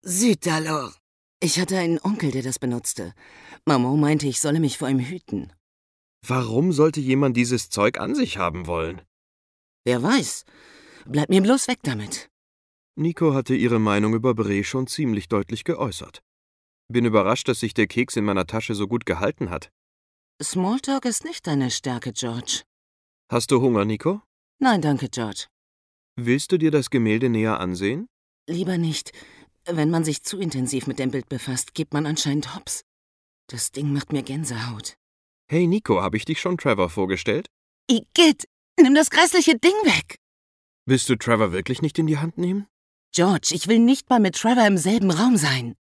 Zut alors. Ich hatte einen Onkel, der das benutzte. Maman meinte, ich solle mich vor ihm hüten. Warum sollte jemand dieses Zeug an sich haben wollen? Wer weiß. Bleib mir bloß weg damit. Nico hatte ihre Meinung über Bre schon ziemlich deutlich geäußert. Bin überrascht, dass sich der Keks in meiner Tasche so gut gehalten hat. Smalltalk ist nicht deine Stärke, George. Hast du Hunger, Nico? Nein, danke, George. Willst du dir das Gemälde näher ansehen? Lieber nicht. Wenn man sich zu intensiv mit dem Bild befasst, gibt man anscheinend Hops. Das Ding macht mir Gänsehaut. Hey Nico, habe ich dich schon Trevor vorgestellt? Igitt, nimm das grässliche Ding weg! Willst du Trevor wirklich nicht in die Hand nehmen? George, ich will nicht mal mit Trevor im selben Raum sein.